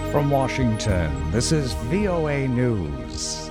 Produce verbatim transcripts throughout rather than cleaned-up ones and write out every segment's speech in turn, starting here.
From Washington, this is V O A News.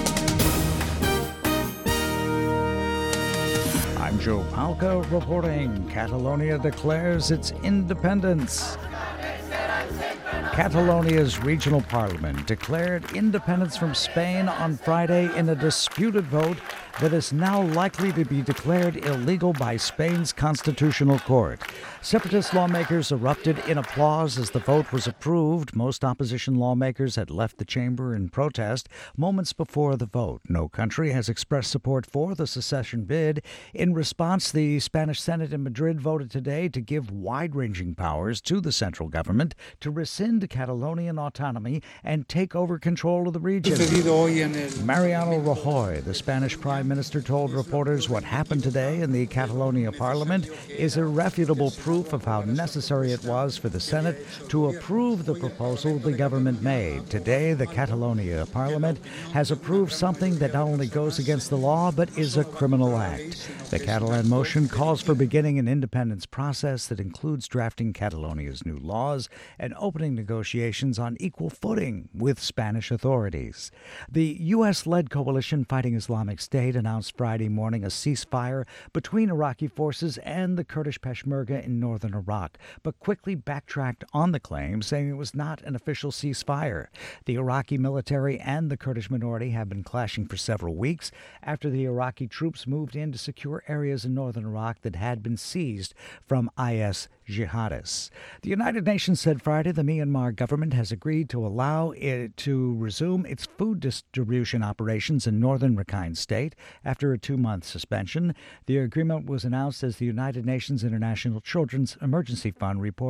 I'm Joe Palca reporting. Catalonia declares its independence. Catalonia's regional parliament declared independence from Spain on Friday in a disputed vote that is now likely to be declared illegal by Spain's constitutional court. Separatist lawmakers erupted in applause as the vote was approved. Most opposition lawmakers had left the chamber in protest moments before the vote. No country has expressed support for the secession bid. In response, the Spanish Senate in Madrid voted today to give wide-ranging powers to the central government to rescind Catalonian autonomy and take over control of the region. Mariano Rajoy, the Spanish Prime Minister, told reporters what happened today in the Catalonia Parliament is irrefutable proof of how necessary it was for the Senate to approve the proposal the government made. Today, the Catalonia Parliament has approved something that not only goes against the law but is a criminal act. The Catalan motion calls for beginning an independence process that includes drafting Catalonia's new laws and opening negotiations on equal footing with Spanish authorities. The U S-led coalition fighting Islamic State announced Friday morning a ceasefire between Iraqi forces and the Kurdish Peshmerga in northern Iraq, but quickly backtracked on the claim, saying it was not an official ceasefire. The Iraqi military and the Kurdish minority have been clashing for several weeks after the Iraqi troops moved in to secure areas in northern Iraq that had been seized from I S jihadists. The United Nations said Friday the Myanmar government has agreed to allow it to resume its food distribution operations in northern Rakhine State after a two-month suspension. The agreement was announced as the United Nations International Children's Emergency Fund reported